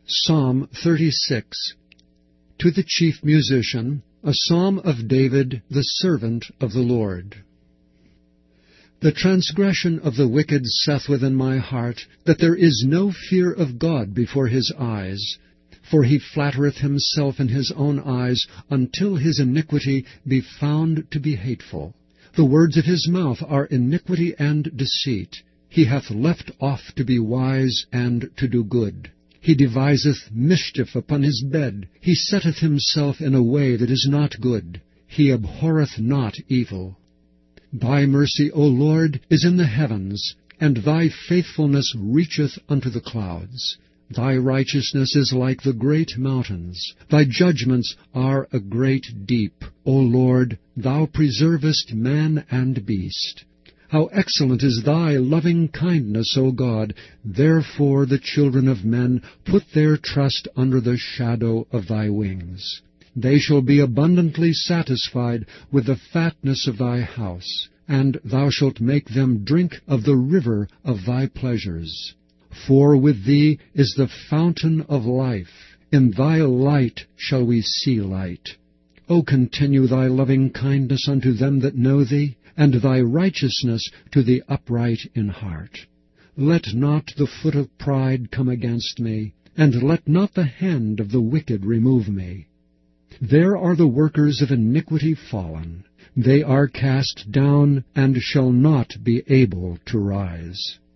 Psalm 36. To the chief musician, a psalm of David, the servant of the Lord. The transgression of the wicked saith within my heart, that there is no fear of God before his eyes. For he flattereth himself in his own eyes, until his iniquity be found to be hateful. The words of his mouth are iniquity and deceit. He hath left off to be wise and to do good. He deviseth mischief upon his bed. He setteth himself in a way that is not good. He abhorreth not evil. Thy mercy, O Lord, is in the heavens, and thy faithfulness reacheth unto the clouds. Thy righteousness is like the great mountains. Thy judgments are a great deep. O Lord, thou preservest man and beast. How excellent is thy loving kindness, O God! Therefore the children of men put their trust under the shadow of thy wings. They shall be abundantly satisfied with the fatness of thy house, and thou shalt make them drink of the river of thy pleasures. For with thee is the fountain of life. In thy light shall we see light. O continue thy loving kindness unto them that know thee, and thy righteousness to the upright in heart. Let not the foot of pride come against me, and let not the hand of the wicked remove me. There are the workers of iniquity fallen. They are cast down, and shall not be able to rise.